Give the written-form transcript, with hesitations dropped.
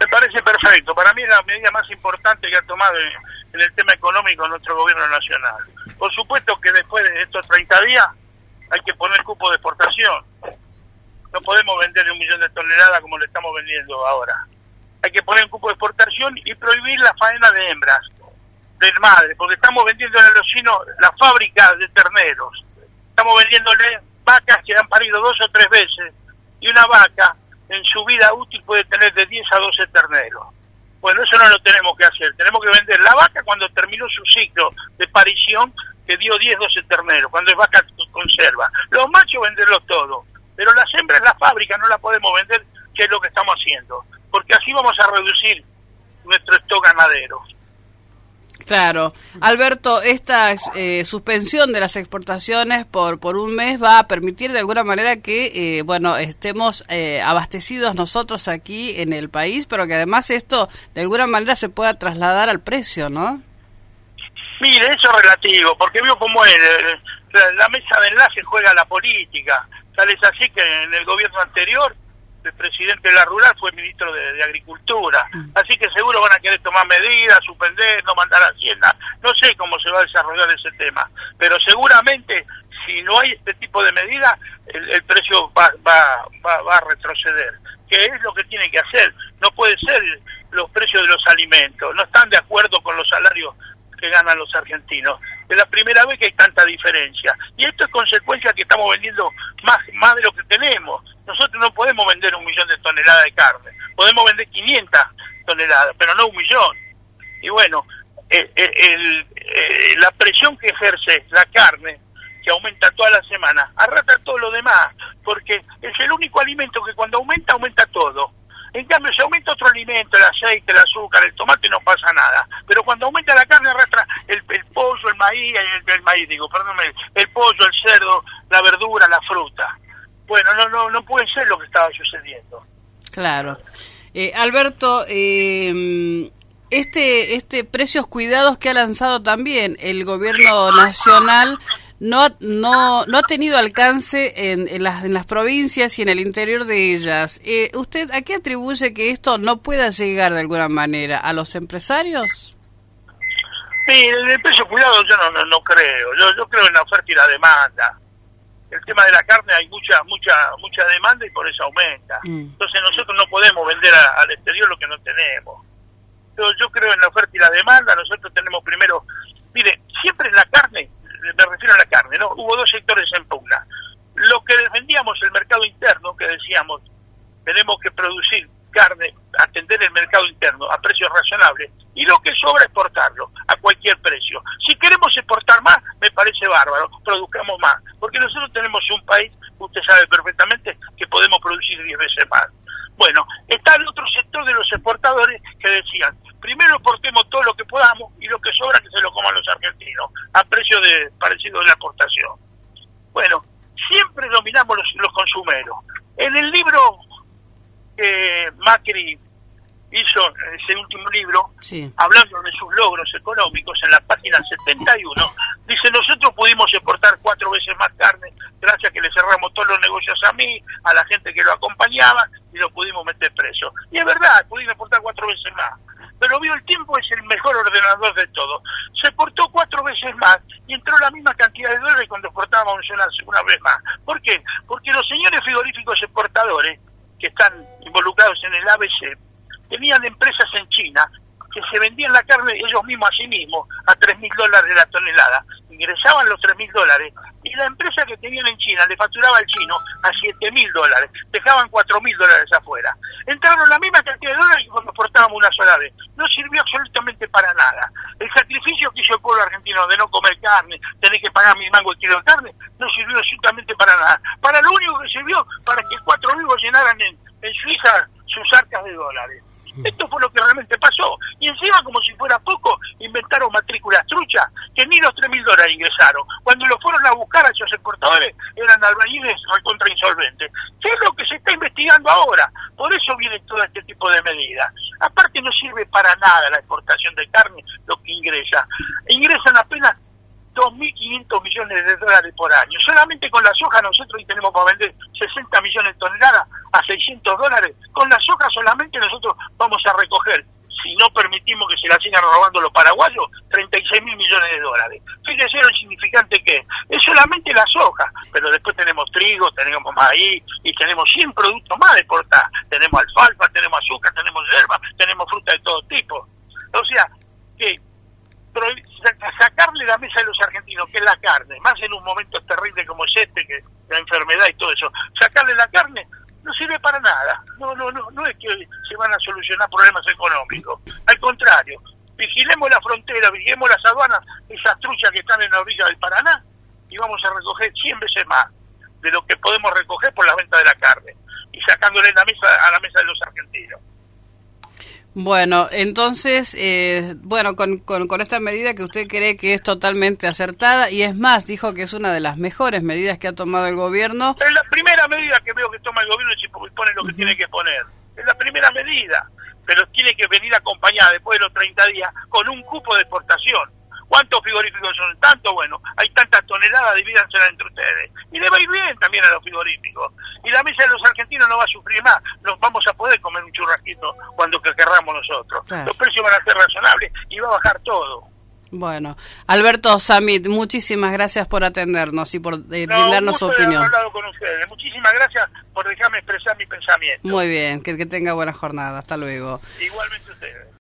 Me parece perfecto. Para mí es la medida más importante que ha tomado en el tema económico nuestro gobierno nacional. Por supuesto que después de estos 30 días hay que poner cupo de exportación. No podemos vender 1 millón de toneladas como le estamos vendiendo ahora. Hay que poner un cupo de exportación y prohibir la faena de hembras, de madre, porque estamos vendiendo a los chinos la fábrica de terneros. Estamos vendiéndole vacas que han parido 2 o 3 veces, y una vaca en su vida útil puede tener de 10 a 12 terneros. Bueno, eso no lo tenemos que hacer. Tenemos que vender la vaca cuando terminó su ciclo de parición, que dio 10, 12 terneros, cuando es vaca conserva. Los machos venderlos todos, pero las hembras en la fábrica no las podemos vender, que es lo que estamos haciendo, porque así vamos a reducir nuestro stock ganadero. Claro. Alberto, esta suspensión de las exportaciones por un mes va a permitir de alguna manera que, estemos abastecidos nosotros aquí en el país, pero que además esto de alguna manera se pueda trasladar al precio, ¿no? Mire, eso es relativo, porque vio cómo es, la mesa de enlace juega la política. Tal es así que en el gobierno anterior el presidente de la rural fue ministro de Agricultura, así que seguro van a querer tomar medidas, suspender, no mandar a Hacienda, no sé cómo se va a desarrollar ese tema, pero seguramente si no hay este tipo de medidas, el precio va a retroceder, que es lo que tiene que hacer. No puede ser los precios de los alimentos, no están de acuerdo con los salarios que ganan los argentinos. Es la primera vez que hay tanta diferencia, y esto es consecuencia que estamos vendiendo más de lo que tenemos. Nosotros no podemos vender 1 millón de toneladas de carne, podemos vender 500 toneladas, pero no 1 millón. Y bueno, la presión que ejerce la carne, que aumenta toda la semana, arrastra todo lo demás, porque es el único alimento que cuando aumenta todo. En cambio, si aumenta otro alimento, el aceite, el azúcar, el tomate, no pasa nada. Pero cuando aumenta la carne, arrastra el pollo, el maíz, el pollo, el cerdo, la verdura, la fruta. Bueno, no puede ser lo que estaba sucediendo. Claro. Alberto, precios cuidados que ha lanzado también el gobierno nacional no ha tenido alcance en las provincias y en el interior de ellas. ¿Usted a qué atribuye que esto no pueda llegar de alguna manera? ¿A los empresarios? Sí, el precio cuidado yo no creo. Yo creo en la oferta y la demanda. El tema de la carne hay mucha demanda y por eso aumenta. Entonces nosotros no podemos vender al exterior lo que no tenemos. Yo creo en la oferta y la demanda. Nosotros tenemos primero, mire, siempre en la carne, me refiero a la carne, ¿no? Hubo 2 sectores en pugna. Lo que defendíamos, el mercado interno, que decíamos, tenemos que producir carne, atender el mercado interno a precios razonables, y lo que sobra exportarlo a cualquier precio. Si queremos exportar más, me parece bárbaro, produzcamos más, porque nosotros tenemos un país, usted sabe perfectamente, que podemos producir 10 veces más. Bueno, está el otro sector de los exportadores que decían, primero exportemos todo lo que podamos y lo que sobra que se lo coman los argentinos, a precio parecido de la exportación. Bueno, siempre dominamos los consumeros. En el libro que Macri hizo, ese último libro, sí, hablando de sus logros económicos, en la página 71, dice, nosotros pudimos exportar 4 veces más carne, gracias a que le cerramos todos los negocios a mí, a la gente que lo acompañaba, y lo pudimos meter preso. Y es verdad, pudimos exportar 4 veces más. Pero vio, el tiempo es el mejor ordenador de todo. Se exportó 4 veces más y entró la misma cantidad de dólares cuando exportábamos una vez más. ¿Por qué? Porque los señores frigoríficos exportadores que están involucrados en el ABC tenían empresas en China que se vendían la carne ellos mismos a sí mismos a $3.000 la tonelada. Ingresaban los $3.000 y la empresa que tenían en China le facturaba al chino a $7.000, dejaban $4.000 afuera. Entraron la misma cantidad de dólares que cuando exportábamos una sola vez. No sirvió absolutamente para nada. El sacrificio que hizo el pueblo argentino de no comer carne, tener que pagar 1.000 mangos el kilo de carne, no sirvió absolutamente para nada. Para lo único que sirvió, para que 4 vivos llenaran en Suiza sus arcas de dólares. Esto fue lo que realmente pasó. Y encima, como si fuera poco, inventaron matrículas truchas que ni los $3.000 ingresaron. Cuando lo fueron a buscar a esos exportadores, eran albañiles recontra insolventes. ¿Qué es lo que se está investigando ahora? Por eso viene todo este tipo de medidas. Aparte, no sirve para nada la exportación de carne, lo que ingresa. Ingresan apenas 2.500 millones de dólares por año. Solamente con la soja nosotros hoy tenemos para vender 60 millones de toneladas a $600. Con la soja solamente nosotros vamos a recoger, si no permitimos que se la sigan robando los paraguayos, 36.000 millones de dólares. Fíjese lo insignificante que es solamente la soja, pero después tenemos trigo, tenemos maíz y tenemos 100 productos más de exportar. Tenemos alfalfa, tenemos azúcar, tenemos hierba, tenemos fruta de todo tipo. O sea, que sacarle la mesa de los argentinos, que es la carne, más en un momento terrible como es este, que la enfermedad y todo eso, sacarle la carne no sirve para nada. No es que se van a solucionar problemas económicos. Al contrario, vigilemos la frontera, vigilemos las aduanas, esas truchas que están en la orilla del Paraná, y vamos a recoger 100 veces más de lo que podemos recoger por la venta de la carne, y sacándole la mesa a la mesa de los argentinos. Bueno, entonces, con esta medida que usted cree que es totalmente acertada, y es más, dijo que es una de las mejores medidas que ha tomado el gobierno. Es la primera medida que veo que toma el gobierno, y pone lo que tiene que poner. Es la primera medida, pero tiene que venir acompañada después de los 30 días con un cupo de exportación. ¿Cuántos frigoríficos son? Tanto, bueno, hay tantas toneladas, divídansela entre ustedes. Y le va a ir bien también a los frigoríficos. Y la mesa de los argentinos no va a sufrir más. Nos vamos a poder comer un churrasquito cuando que querramos nosotros. Claro. Los precios van a ser razonables y va a bajar todo. Bueno, Alberto Samit, muchísimas gracias por atendernos y por brindarnos su opinión. Haber hablado con ustedes. Muchísimas gracias por dejarme expresar mi pensamiento. Muy bien, que tenga buena jornada. Hasta luego. Igualmente ustedes.